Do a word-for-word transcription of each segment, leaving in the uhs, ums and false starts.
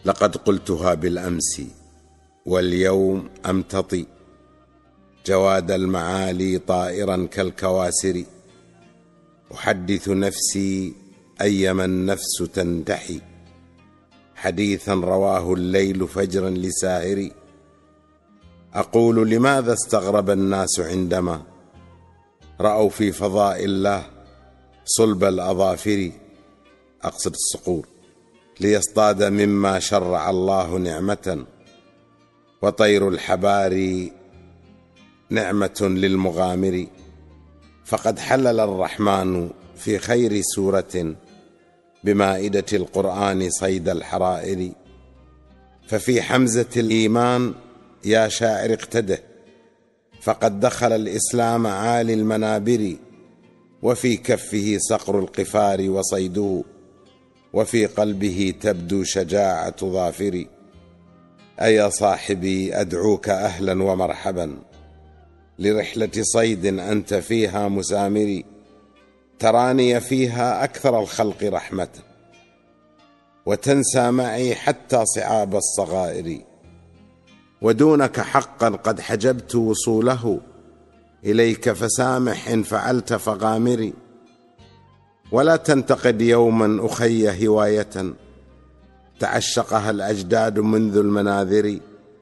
لقد قلتها بالأمس واليوم أمتطي جواد المعالي طائرا كالكواسر، أحدث نفسي أيما النفس تنتحي حديثا رواه الليل فجرا لساهر. أقول لماذا استغرب الناس عندما رأوا في فضاء الله صلب الأظافر، أقصد الصقور، ليصطاد مما شرع الله نعمة، وطير الحبار نعمة للمغامر. فقد حلل الرحمن في خير سورة بمائدة القرآن صيد الحرائر. ففي حمزة الإيمان يا شاعر اقتده، فقد دخل الإسلام عالي المنابر، وفي كفه صقر القفار وصيده، وفي قلبه تبدو شجاعة ظافر. أيا صاحبي أدعوك أهلا ومرحبا لرحلة صيد أنت فيها مسامري، تراني فيها أكثر الخلق رحمة، وتنسى معي حتى صعاب الصغائر، ودونك حقا قد حجبت وصوله إليك، فسامح إن فعلت فغامري. ولا تنتقد يوما أخي هواية تعشقها الأجداد منذ المناذر،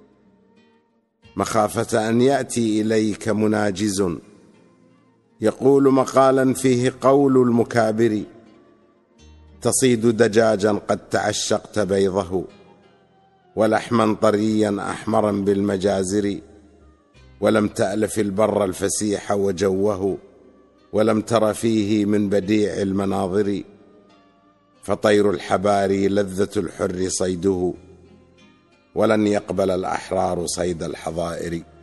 مخافة أن يأتي إليك مناجز يقول مقالا فيه قول المكابر، تصيد دجاجا قد تعشقت بيضه ولحما طريا أحمرا بالمجازر، ولم تألف البر الفسيح وجوه ولم تر فيه من بديع المناظر. فطير الحبار لذة الحر صيده ولن يقبل الأحرار صيد الحظائر.